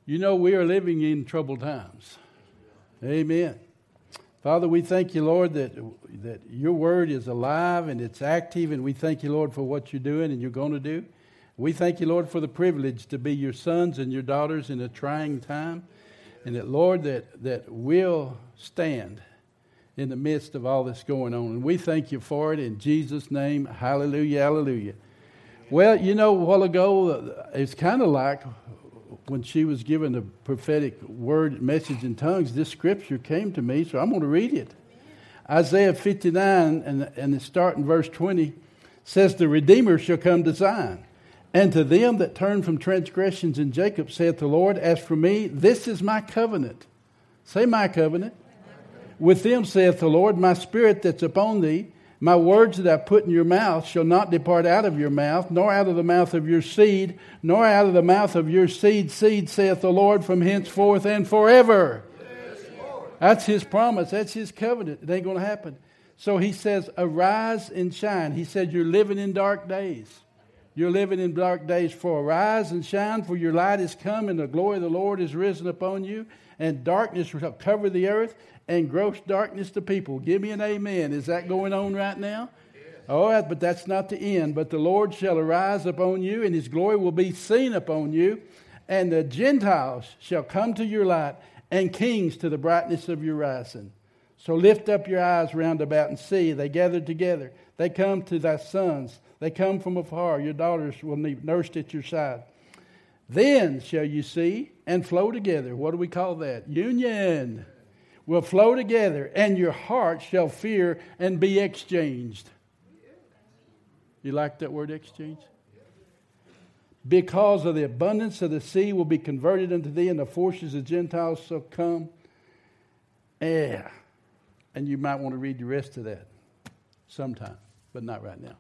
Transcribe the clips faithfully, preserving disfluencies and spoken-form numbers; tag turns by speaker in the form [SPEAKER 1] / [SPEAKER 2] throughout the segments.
[SPEAKER 1] You know, we are living in troubled times. Amen. Father, we thank you, Lord, that that your word is alive and it's active, and we thank you, Lord, for what you're doing and you're going to do. We thank you, Lord, for the privilege to be your sons and your daughters in a trying time, and that, Lord, that, that we'll stand in the midst of all that's going on. And we thank you for it in Jesus' name. Hallelujah, hallelujah. Well, you know, a while ago, it's kind of like when she was given the prophetic word message in tongues, this scripture came to me, so I'm going to read it. Isaiah fifty-nine, and, and it starts in verse twenty, says, "The Redeemer shall come to Zion, and to them that turn from transgressions in Jacob, saith the Lord, as for me, this is my covenant." Say, my covenant. "With them, saith the Lord, my spirit that's upon thee, my words that I put in your mouth shall not depart out of your mouth, nor out of the mouth of your seed, nor out of the mouth of your seed, seed, saith the Lord, from henceforth and forever." That's his promise. That's his covenant. It ain't going to happen. So he says, arise and shine. He said, you're living in dark days. You're living in dark days. For arise and shine, for your light is come, and the glory of the Lord is risen upon you. And darkness shall cover the earth, and gross darkness to people. Give me an amen. Is that going on right now? All right, but that's not the end. "But the Lord shall arise upon you, and his glory will be seen upon you. And the Gentiles shall come to your light, and kings to the brightness of your rising. So lift up your eyes round about and see. They gather together. They come to thy sons. They come from afar. Your daughters will be nursed at your side. Then shall you see and flow together." What do we call that? Union. "Will flow together, and your heart shall fear and be exchanged." You like that word, exchange? "Because of the abundance of the sea will be converted unto thee, and the forces of Gentiles shall come." Yeah. And you might want to read the rest of that sometime, but not right now.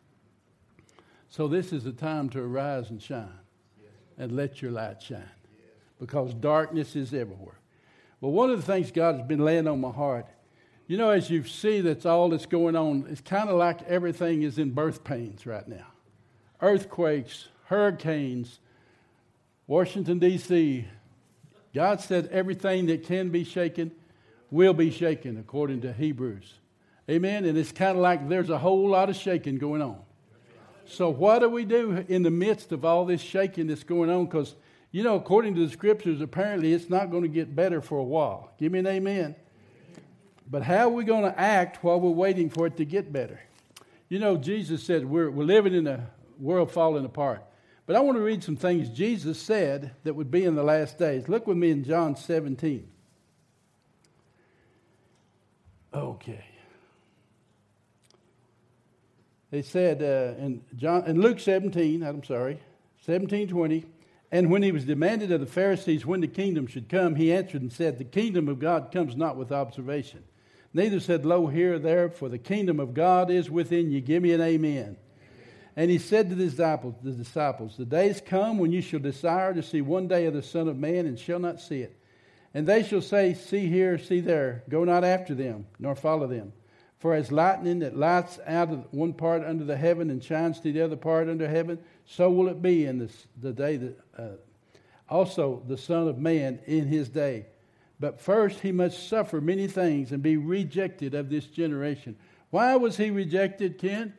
[SPEAKER 1] So this is the time to arise and shine, and let your light shine, because darkness is everywhere. Well, one of the things God has been laying on my heart, you know, as you see that's all that's going on, it's kind of like everything is in birth pains right now. Earthquakes, hurricanes, Washington, D C God said everything that can be shaken will be shaken, according to Hebrews. Amen? And it's kind of like there's a whole lot of shaking going on. So what do we do in the midst of all this shaking that's going on? Because, you know, according to the scriptures, apparently it's not going to get better for a while. Give me an amen. But how are we going to act while we're waiting for it to get better? You know, Jesus said we're, we're living in a world falling apart. But I want to read some things Jesus said that would be in the last days. Look with me in John seventeen. Okay. They said uh, in John in Luke seventeen, I'm sorry, seventeen twenty, "And when he was demanded of the Pharisees when the kingdom should come, he answered and said, The kingdom of God comes not with observation. Neither said, Lo, here or there, for the kingdom of God is within you." Give me an amen. "And he said to the disciples, the disciples, The days come when you shall desire to see one day of the Son of Man, and shall not see it. And they shall say, See here, see there, go not after them, nor follow them. For as lightning that lights out of one part under the heaven and shines to the other part under heaven, so will it be in this, the day that uh, also the Son of Man in his day. But first he must suffer many things and be rejected of this generation." Why was he rejected, Ken?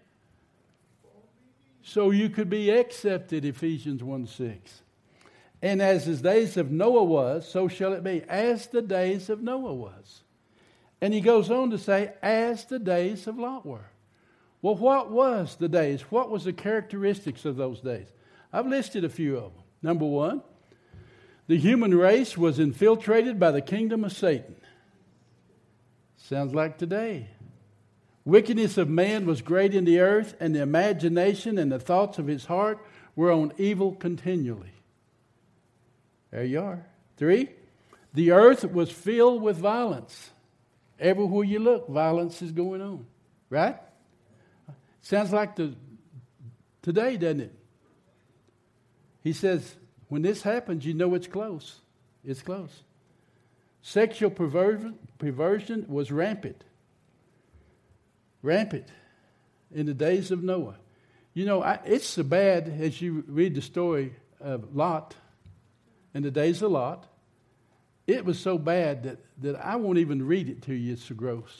[SPEAKER 1] So you could be accepted, Ephesians one six. "And as the days of Noah was, so shall it be." As the days of Noah was. And he goes on to say, as the days of Lot were. Well, what was the days? What was the characteristics of those days? I've listed a few of them. Number one, the human race was infiltrated by the kingdom of Satan. Sounds like today. Wickedness of man was great in the earth, and the imagination and the thoughts of his heart were on evil continually. There you are. Three, the earth was filled with violence. Everywhere you look, violence is going on. Right? Sounds like the today, doesn't it? He says, when this happens, you know it's close. It's close. Sexual perversion, perversion was rampant. Rampant in the days of Noah. You know, I, it's so bad as you read the story of Lot in the days of Lot, it was so bad that, that I won't even read it to you. It's so gross.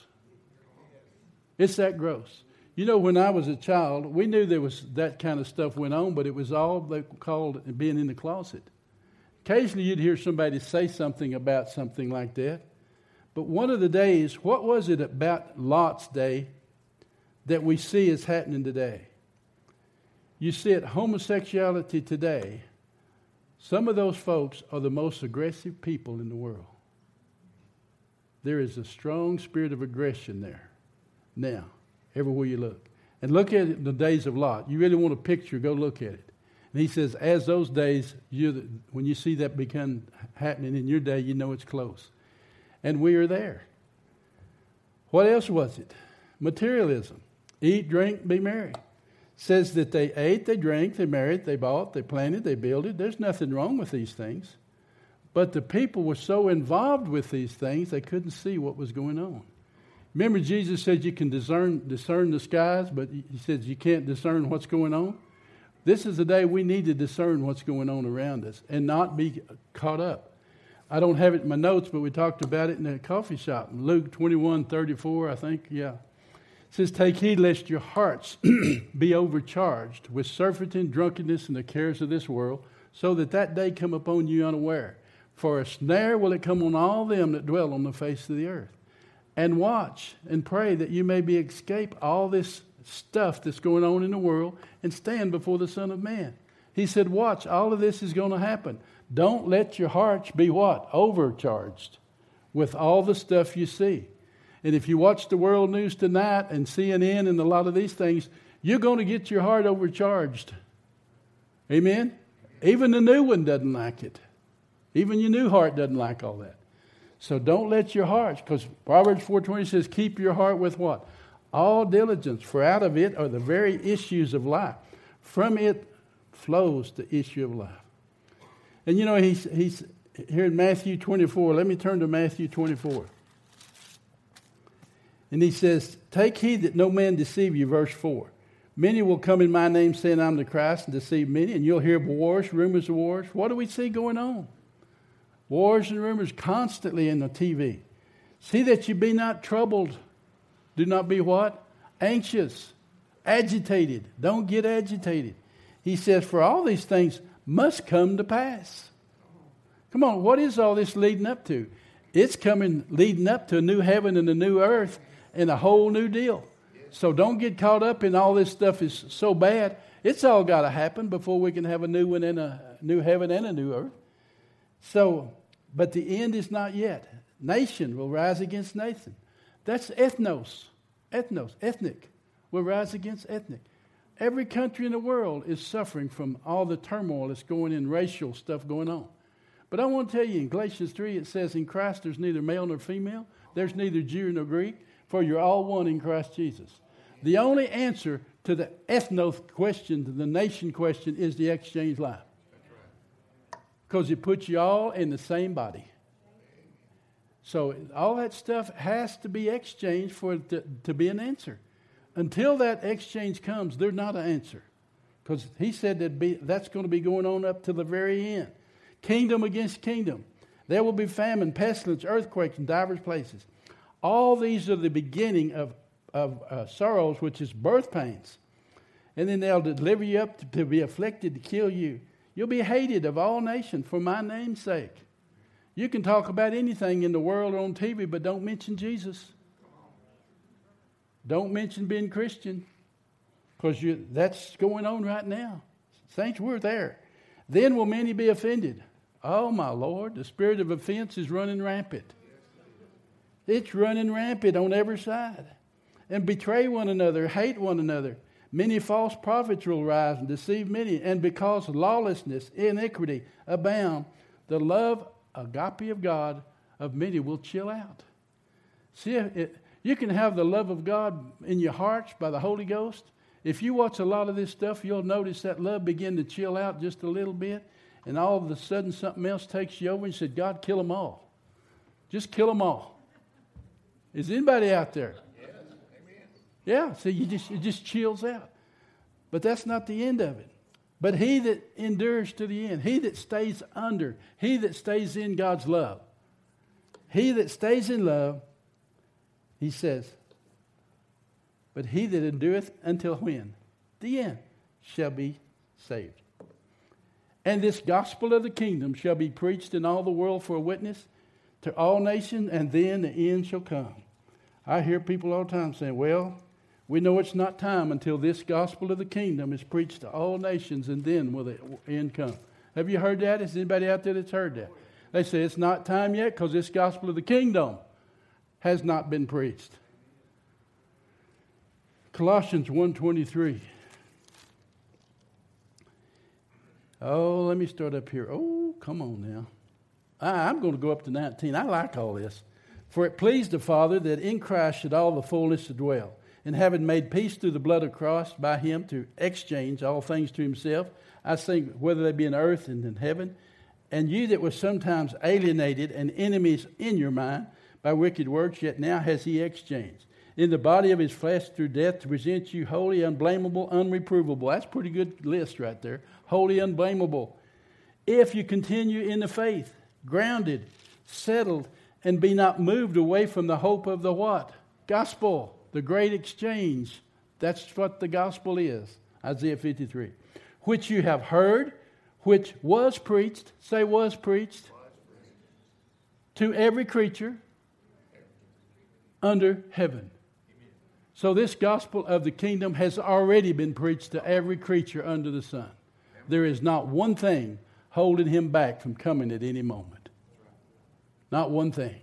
[SPEAKER 1] It's that gross. You know, when I was a child, we knew there was that kind of stuff went on, but it was all they called being in the closet. Occasionally you'd hear somebody say something about something like that. But one of the days, what was it about Lot's day that we see is happening today? You see it, homosexuality today, some of those folks are the most aggressive people in the world. There is a strong spirit of aggression there now, everywhere you look. And look at it in the days of Lot. You really want a picture, go look at it. And he says, as those days, you, when you see that begin happening in your day, you know it's close. And we are there. What else was it? Materialism. Eat, drink, be merry. Says that they ate, they drank, they married, they bought, they planted, they builded. There's nothing wrong with these things. But the people were so involved with these things, they couldn't see what was going on. Remember, Jesus said you can discern, discern the skies, but he says you can't discern what's going on. This is the day we need to discern what's going on around us and not be caught up. I don't have it in my notes, but we talked about it in the coffee shop. Luke twenty-one thirty-four, I think, yeah. It says, take heed lest your hearts be overcharged with surfeiting, drunkenness, and the cares of this world, so that that day come upon you unaware. For a snare will it come on all them that dwell on the face of the earth. And watch and pray that you may be escape all this stuff that's going on in the world and stand before the Son of Man. He said, watch, all of this is going to happen. Don't let your hearts be what? Overcharged with all the stuff you see. And if you watch the world news tonight and C N N and a lot of these things, you're going to get your heart overcharged. Amen? Even the new one doesn't like it. Even your new heart doesn't like all that. So don't let your hearts, because Proverbs four twenty says, keep your heart with what? All diligence, for out of it are the very issues of life. From it flows the issue of life. And you know, he's, he's here in Matthew twenty-four. Let me turn to Matthew twenty-four. And he says, take heed that no man deceive you, verse four. Many will come in my name saying I'm the Christ and deceive many. And you'll hear wars, rumors of wars. What do we see going on? Wars and rumors constantly in the T V. See that you be not troubled. Do not be what? Anxious, agitated. Don't get agitated. He says, for all these things must come to pass. Come on, what is all this leading up to? It's coming, leading up to a new heaven and a new earth and a whole new deal. So don't get caught up in all this stuff is so bad. It's all got to happen before we can have a new one and a new heaven and a new earth. So, but the end is not yet. Nation will rise against nation. That's ethnos. Ethnos, ethnic, will rise against ethnic. Every country in the world is suffering from all the turmoil that's going in, racial stuff going on. But I want to tell you, in Galatians three, it says, in Christ there's neither male nor female. There's neither Jew nor Greek, for you're all one in Christ Jesus. The only answer to the ethnos question, to the nation question, is the exchange life. Because it puts you all in the same body. So all that stuff has to be exchanged for it to, to be an answer. Until that exchange comes, there's not an answer. Because he said that be, that's going to be going on up to the very end. Kingdom against kingdom. There will be famine, pestilence, earthquakes in divers places. All these are the beginning of, of uh, sorrows, which is birth pains. And then they'll deliver you up to, to be afflicted, to kill you. You'll be hated of all nations for my name's sake. You can talk about anything in the world or on T V, but don't mention Jesus. Don't mention being Christian, because that's going on right now. Saints, we're there. Then will many be offended. Oh, my Lord, the spirit of offense is running rampant. It's running rampant on every side. And betray one another, hate one another. Many false prophets will rise and deceive many. And because lawlessness, iniquity abound, the love, agape of God, of many will chill out. See, it, you can have the love of God in your hearts by the Holy Ghost. If you watch a lot of this stuff, you'll notice that love begin to chill out just a little bit. And all of a sudden something else takes you over and you said, God, kill them all. Just kill them all. Is anybody out there?
[SPEAKER 2] Yes. Amen.
[SPEAKER 1] Yeah, so you just, it just chills out. But that's not the end of it. But he that endures to the end, he that stays under, he that stays in God's love, he that stays in love, he says, but he that endureth until when? The end shall be saved. And this gospel of the kingdom shall be preached in all the world for a witness to all nations, and then the end shall come. I hear people all the time saying, well, we know it's not time until this gospel of the kingdom is preached to all nations, and then will the end come. Have you heard that? Is anybody out there that's heard that? They say it's not time yet because this gospel of the kingdom has not been preached. Colossians one twenty-three. Oh, let me start up here. Oh, come on now. I, I'm going to go up to nineteen. I like all this. For it pleased the Father that in Christ should all the fullness dwell, and having made peace through the blood of Christ by him to exchange all things to himself, I think whether they be in earth and in heaven, and you that were sometimes alienated and enemies in your mind by wicked works, yet now has he exchanged in the body of his flesh through death to present you holy, unblameable, unreprovable. That's a pretty good list right there. Holy, unblameable. If you continue in the faith, grounded, settled, and be not moved away from the hope of the what? Gospel, the great exchange. That's what the gospel is. Isaiah fifty-three. Which you have heard, which was preached, say was preached, to every creature under heaven. So this gospel of the kingdom has already been preached to every creature under the sun. There is not one thing holding him back from coming at any moment. Not one thing.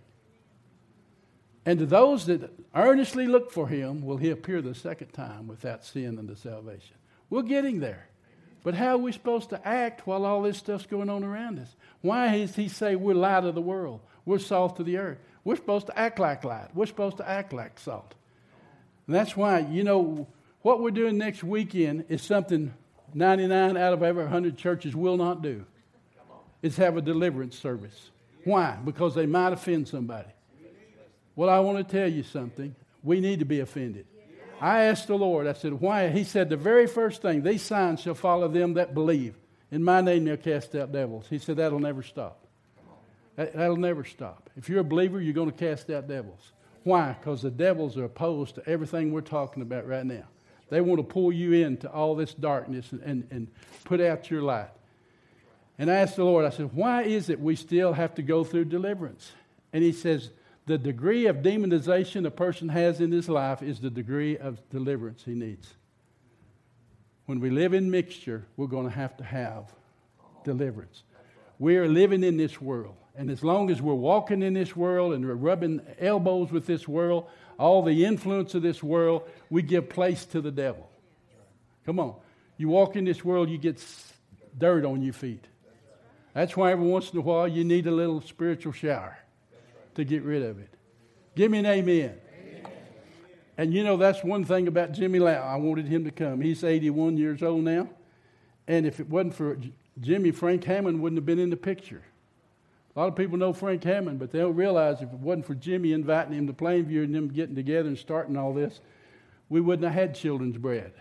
[SPEAKER 1] And to those that earnestly look for him, will he appear the second time without sin unto salvation. We're getting there. But how are we supposed to act while all this stuff's going on around us? Why does he say we're light of the world? We're salt of the earth. We're supposed to act like light. We're supposed to act like salt. And that's why, you know, what we're doing next weekend is something ninety-nine out of every one hundred churches will not do. It's have a deliverance service. Why? Because they might offend somebody. Well, I want to tell you something. We need to be offended. I asked the Lord, I said, why? He said, the very first thing, these signs shall follow them that believe. In my name they'll cast out devils. He said, that'll never stop. That, that'll never stop. If you're a believer, you're going to cast out devils. Why? Because the devils are opposed to everything we're talking about right now. They want to pull you into all this darkness and, and, and put out your light. And I asked the Lord, I said, why is it we still have to go through deliverance? And he says, the degree of demonization a person has in his life is the degree of deliverance he needs. When we live in mixture, we're going to have to have deliverance. We are living in this world. And as long as we're walking in this world and we're rubbing elbows with this world, all the influence of this world, we give place to the devil. Come on. You walk in this world, you get dirt on your feet. That's why every once in a while you need a little spiritual shower to get rid of it. Give me an amen. Amen. And you know, that's one thing about Jimmy Lau. I wanted him to come. He's eighty-one years old now. And if it wasn't for Jimmy, Frank Hammond wouldn't have been in the picture. A lot of people know Frank Hammond, but they don't realize if it wasn't for Jimmy inviting him to Plainview and them getting together and starting all this, we wouldn't have had children's bread.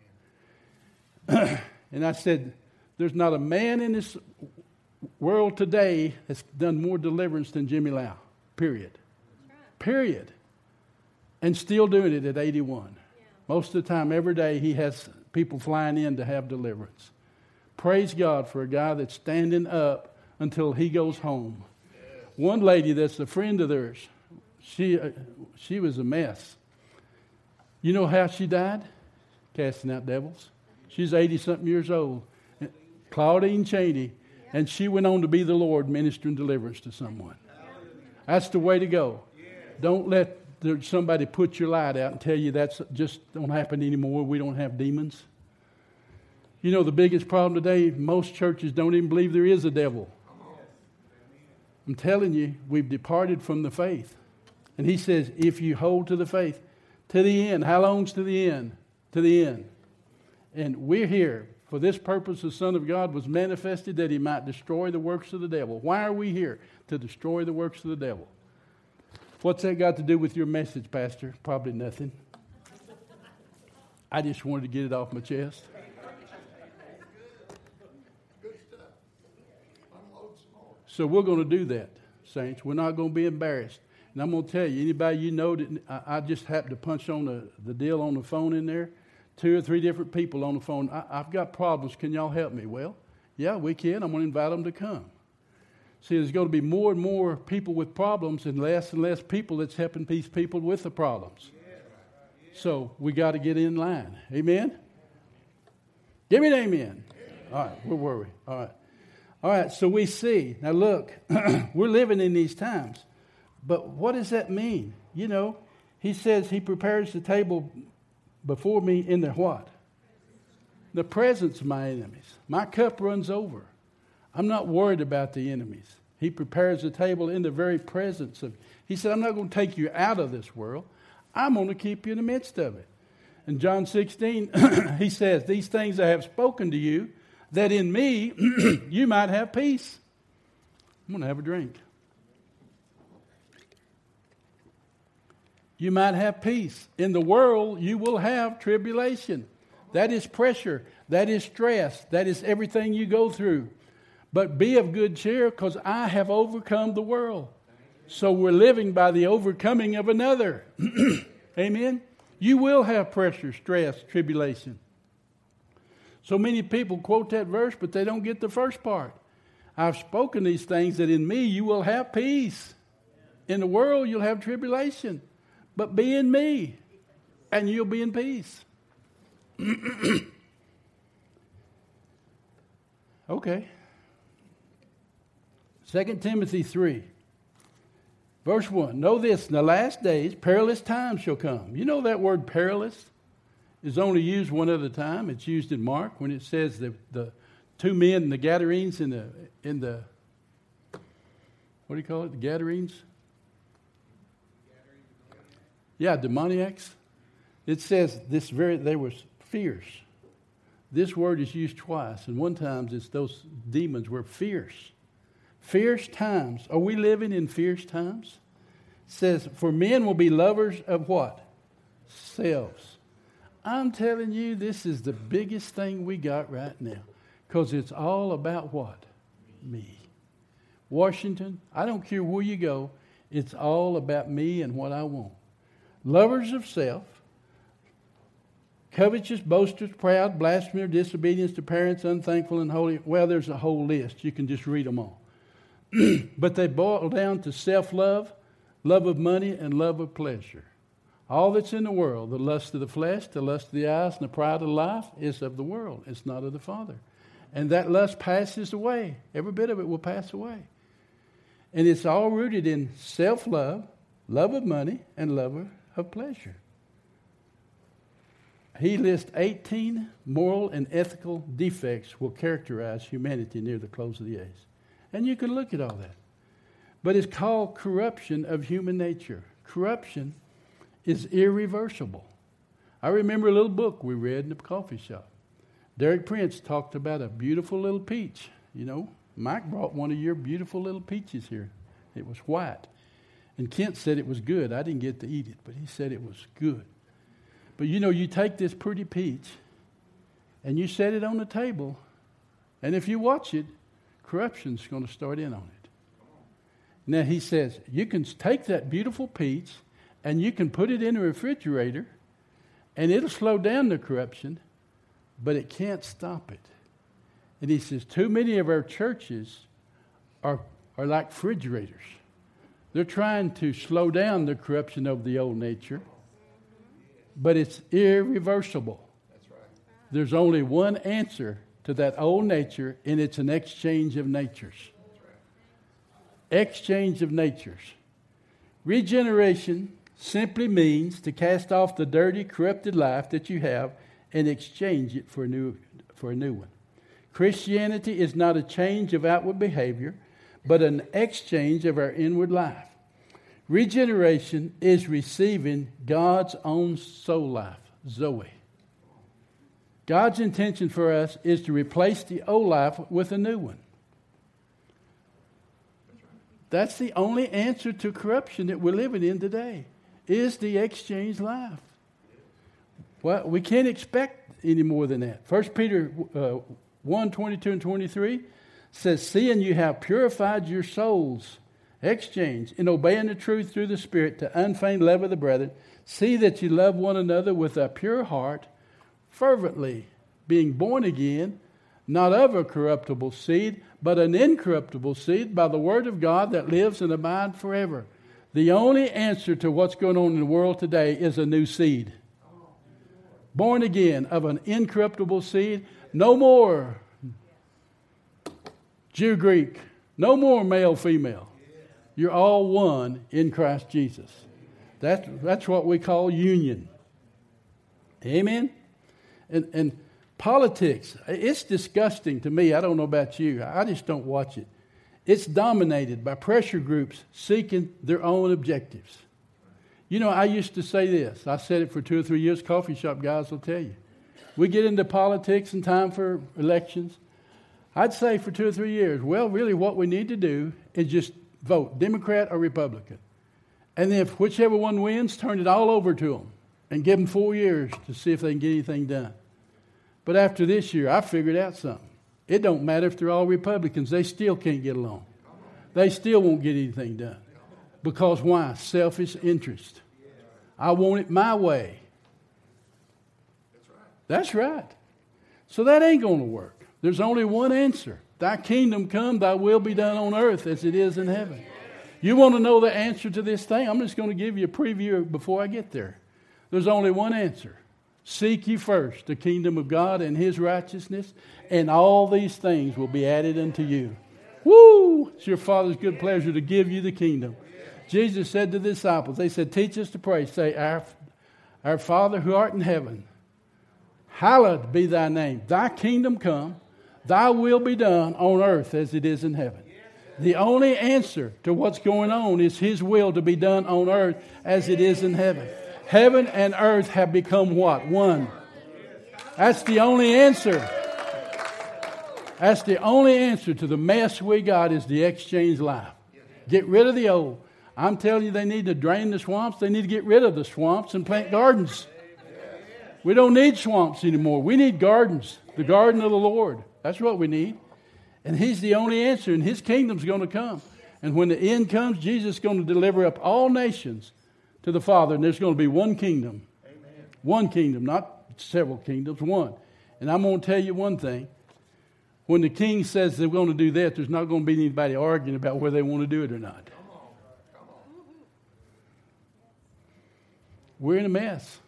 [SPEAKER 1] And I said, there's not a man in this world today that's done more deliverance than Jimmy Lau. Period. Period. And still doing it at eighty-one. Yeah. Most of the time, every day, he has people flying in to have deliverance. Praise God for a guy that's standing up until he goes home. Yes. One lady that's a friend of theirs, she, uh, she was a mess. You know how she died? Casting out devils. She's eighty-something years old. Claudine Cheney. And she went on to be the Lord ministering deliverance to someone. That's the way to go. Don't let there, somebody put your light out and tell you that's just don't happen anymore. We don't have demons. You know, the biggest problem today, most churches don't even believe there is a devil. I'm telling you, we've departed from the faith. And he says, if you hold to the faith, to the end. How long's to the end? To the end. And we're here. For this purpose, the Son of God was manifested that he might destroy the works of the devil. Why are we here? To destroy the works of the devil. What's that got to do with your message, Pastor? Probably nothing. I just wanted to get it off my chest. So we're going to do that, saints. We're not going to be embarrassed. And I'm going to tell you, anybody you know that I, I just happened to punch on the, the deal on the phone in there, two or three different people on the phone. I, I've got problems. Can y'all help me? Well, yeah, we can. I'm going to invite them to come. See, there's going to be more and more people with problems and less and less people that's helping these people with the problems. So we got to get in line. Amen? Give me an amen. All right, where were we? All right. All right, so we see. Now look, we're living in these times. But what does that mean? You know, he says he prepares the table before me in the what? The presence of my enemies. My cup runs over. I'm not worried about the enemies. He prepares the table in the very presence of. He said, I'm not going to take you out of this world. I'm going to keep you in the midst of it. In John sixteen, he says, these things I have spoken to you, that in me you might have peace. I'm going to have a drink. You might have peace. In the world, you will have tribulation. That is pressure. That is stress. That is everything you go through. But be of good cheer, because I have overcome the world. So we're living by the overcoming of another. Amen? You will have pressure, stress, tribulation. So many people quote that verse, but they don't get the first part. I've spoken these things that in me you will have peace. In the world you'll have tribulation. But be in me, and you'll be in peace. Okay. Second Timothy three, verse one. Know this, in the last days, perilous times shall come. You know that word perilous is only used one other time. It's used in Mark when it says the, the two men, the Gadarenes, in the, in the, what do you call it, the Gadarenes? Yeah, demoniacs. It says this very, they were fierce. This word is used twice, and one time it's those demons were fierce. Fierce times. Are we living in fierce times? It says, for men will be lovers of what? Selves. I'm telling you, this is the biggest thing we got right now, because it's all about what? Me. Washington, I don't care where you go, it's all about me and what I want. Lovers of self, covetous, boasters, proud, blasphemer, disobedience to parents, unthankful, and holy. Well, there's a whole list. You can just read them all. But they boil down to self-love, love of money, and love of pleasure. All that's in the world, the lust of the flesh, the lust of the eyes, and the pride of life, is of the world. It's not of the Father. And that lust passes away. Every bit of it will pass away. And it's all rooted in self-love, love of money, and love of of pleasure. He lists eighteen moral and ethical defects will characterize humanity near the close of the age. And you can look at all that. But it's called corruption of human nature. Corruption is irreversible. I remember a little book we read in the coffee shop. Derek Prince talked about a beautiful little peach. You know, Mike brought one of your beautiful little peaches here. It was white. And Kent said it was good. I didn't get to eat it, but he said it was good. But you know, you take this pretty peach and you set it on the table, and if you watch it, corruption's going to start in on it. Now he says, you can take that beautiful peach and you can put it in the refrigerator and it'll slow down the corruption, but it can't stop it. And he says, too many of our churches are, are like refrigerators. They're trying to slow down the corruption of the old nature, but it's irreversible. That's right. There's only one answer to that old nature, and it's an exchange of natures. That's right. Exchange of natures. Regeneration simply means to cast off the dirty, corrupted life that you have and exchange it for a new, for a new one. Christianity is not a change of outward behavior, but an exchange of our inward life. Regeneration is receiving God's own soul life, Zoe. God's intention for us is to replace the old life with a new one. That's the only answer to corruption that we're living in today, is the exchange life. Well, we can't expect any more than that. First Peter uh, one, twenty-two and twenty-three says, seeing you have purified your souls, exchange, in obeying the truth through the Spirit to unfeigned love of the brethren, see that you love one another with a pure heart, fervently, being born again, not of a corruptible seed, but an incorruptible seed by the word of God that lives and abides forever. The only answer to what's going on in the world today is a new seed. Born again of an incorruptible seed. No more Jew, Greek. No more male, female. You're all one in Christ Jesus. That's, that's what we call union. Amen? And, and politics, it's disgusting to me. I don't know about you. I just don't watch it. It's dominated by pressure groups seeking their own objectives. You know, I used to say this. I said it for two or three years. Coffee shop guys will tell you. We get into politics and time for elections. I'd say for two or three years, well, really what we need to do is just vote, Democrat or Republican. And then if whichever one wins, turn it all over to them and give them four years to see if they can get anything done. But after this year, I figured out something. It don't matter if they're all Republicans. They still can't get along. They still won't get anything done. Because why? Selfish interest. I want it my way. That's right. So that ain't going to work. There's only one answer. Thy kingdom come, thy will be done on earth as it is in heaven. You want to know the answer to this thing? I'm just going to give you a preview before I get there. There's only one answer. Seek ye first the kingdom of God and his righteousness, and all these things will be added unto you. Woo! It's your Father's good pleasure to give you the kingdom. Jesus said to the disciples, they said, teach us to pray. Say, our, our Father who art in heaven, hallowed be thy name. Thy kingdom come, thy will be done on earth as it is in heaven. The only answer to what's going on is his will to be done on earth as it is in heaven. Heaven and earth have become what? One. That's the only answer. That's the only answer to the mess we got is the exchange life. Get rid of the old. I'm telling you, they need to drain the swamps. They need to get rid of the swamps and plant gardens. We don't need swamps anymore. We need gardens. The garden of the Lord. That's what we need. And he's the only answer, and his kingdom's going to come. And when the end comes, Jesus is going to deliver up all nations to the Father, and there's going to be one kingdom. Amen. One kingdom, not several kingdoms, one. And I'm going to tell you one thing. When the king says they're going to do that, there's not going to be anybody arguing about whether they want to do it or not. Come on. Come on. We're in a mess.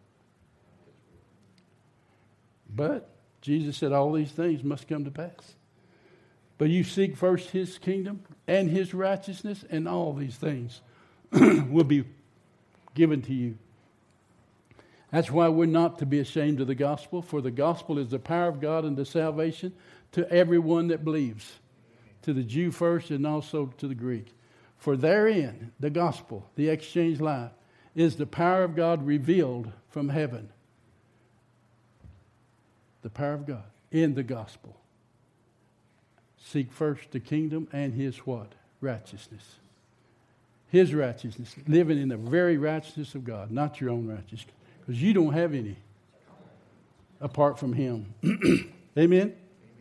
[SPEAKER 1] But Jesus said all these things must come to pass. But you seek first his kingdom and his righteousness, and all these things will be given to you. That's why we're not to be ashamed of the gospel, for the gospel is the power of God unto salvation to everyone that believes, to the Jew first and also to the Greek. For therein, the gospel, the exchange life, is the power of God revealed from heaven. The power of God in the gospel. Seek first the kingdom and his what? Righteousness. His righteousness. Living in the very righteousness of God, not your own righteousness. Because you don't have any apart from him. Amen? Amen?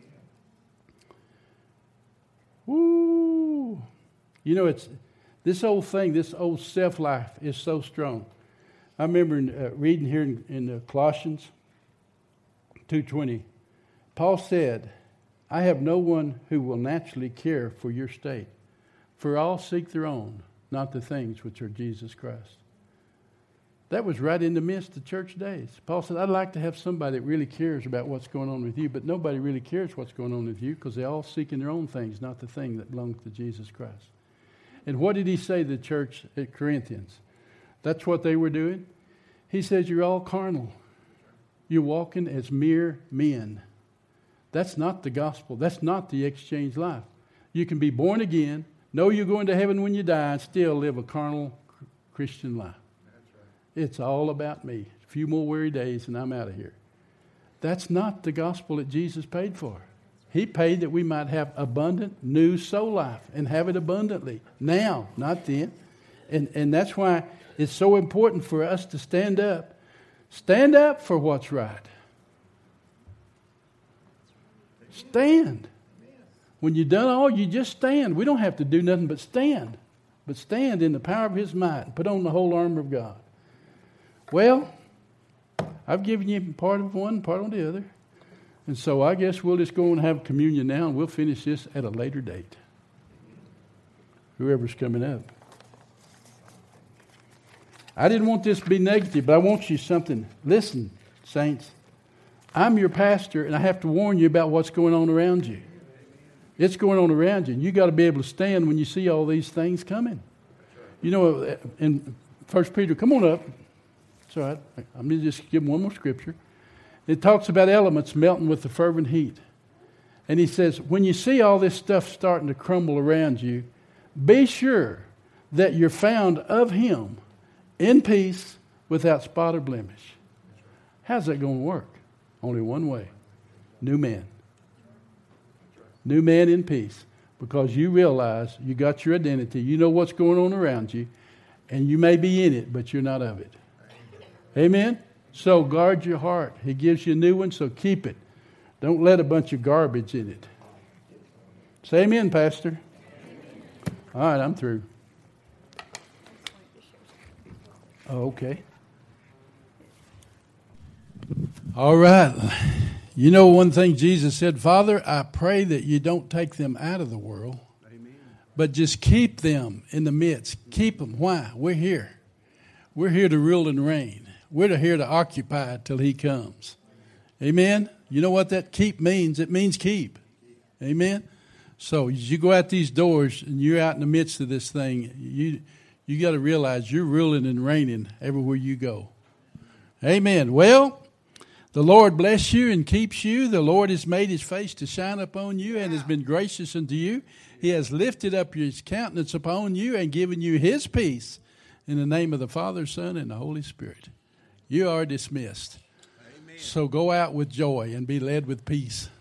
[SPEAKER 1] Woo! You know, it's this old thing, this old self-life is so strong. I remember in, uh, reading here in, in uh, Colossians two twenty, Paul said, I have no one who will naturally care for your state, for all seek their own, not the things which are Jesus Christ. That was right in the midst of church days. Paul said, I'd like to have somebody that really cares about what's going on with you, but nobody really cares what's going on with you because they're all seeking their own things, not the thing that belongs to Jesus Christ. And what did he say to the church at Corinthians? That's what they were doing. He says, you're all carnal. You're walking as mere men. That's not the gospel. That's not the exchange life. You can be born again, know you're going to heaven when you die, and still live a carnal Christian life. It's all about me. A few more weary days and I'm out of here. That's not the gospel that Jesus paid for. He paid that we might have abundant new soul life and have it abundantly. Now, not then. And, and that's why it's so important for us to stand up. Stand up for what's right. Stand. When you've done all, you just stand. We don't have to do nothing but stand. But stand in the power of his might and put on the whole armor of God. Well, I've given you part of one, part of the other. And so I guess we'll just go and have communion now, and we'll finish this at a later date. Whoever's coming up. I didn't want this to be negative, but I want you something. Listen, saints. I'm your pastor, and I have to warn you about what's going on around you. It's going on around you, and you got to be able to stand when you see all these things coming. You know, in First Peter, come on up. It's all right. I'm going to just give one more scripture. It talks about elements melting with the fervent heat. And he says, when you see all this stuff starting to crumble around you, be sure that you're found of him in peace without spot or blemish. How's that going to work? Only one way. New man. New man in peace. Because you realize you got your identity. You know what's going on around you. And you may be in it, but you're not of it. Amen? So guard your heart. He gives you a new one, so keep it. Don't let a bunch of garbage in it. Say amen, Pastor. All right, I'm through. Oh, okay. All right. You know one thing Jesus said, Father, I pray that you don't take them out of the world, Amen. But just keep them in the midst. Keep them. Why? We're here. We're here to rule and reign. We're here to occupy till he comes. Amen? You know what that keep means? It means keep. Amen? So as you go out these doors and you're out in the midst of this thing, you you got to realize you're ruling and reigning everywhere you go. Amen. Well, the Lord bless you and keeps you. The Lord has made his face to shine upon you and has been gracious unto you. He has lifted up his countenance upon you and given you his peace. In the name of the Father, Son, and the Holy Spirit. You are dismissed. Amen. So go out with joy and be led with peace.